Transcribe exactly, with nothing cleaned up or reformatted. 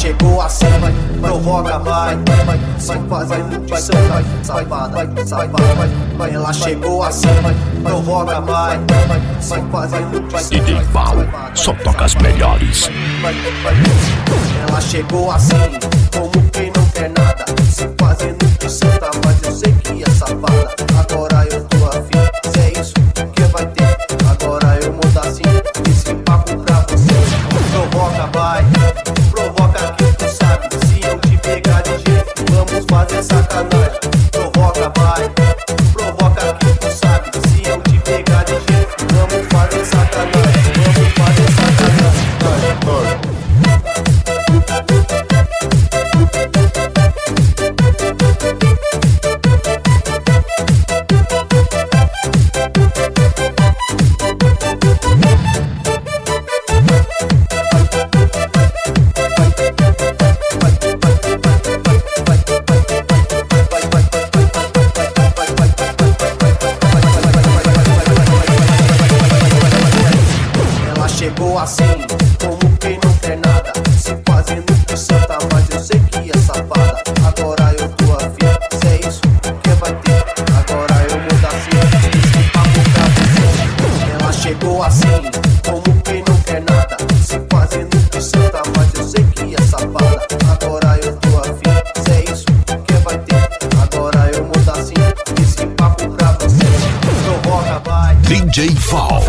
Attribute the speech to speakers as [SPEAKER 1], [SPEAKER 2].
[SPEAKER 1] chegou assim, vai, provoca, vai, vai, vai fazendo de santa, safada, vai, safada, vai, vai. Ela chegou assim, vai, provoca, vai, vai, vai fazendo de
[SPEAKER 2] D J Val, só toca as melhores.
[SPEAKER 1] Vai, vai. Ela chegou assim, como quem não quer nada, se fazendo de santa, mas eu sei que é safada. Agora eu tô afim, se é isso que vai ter. Agora eu mudo assim, esse papo pra você. Provoca, vai, provoca que tu sabe. Se eu te pegar de jeito, vamos fazer sacanagem. Provoca, vai, provoca que tu sabe. Se eu te pegar de jeito, vamos fazer sacanagem. Vamos fazer sacanagem. Chegou assim, como quem não quer nada, se fazendo de santa, mas eu sei que é safada. Agora eu tô afim, se é isso que vai ter. Agora eu mudo assim, esse papo pra você. Ela chegou assim, como quem não quer nada, se fazendo de santa, mas eu sei que é safada. Agora eu tô afim, se é isso que vai ter. Agora eu mudo assim, esse papo pra você. Provoca, vai.
[SPEAKER 2] D J Val.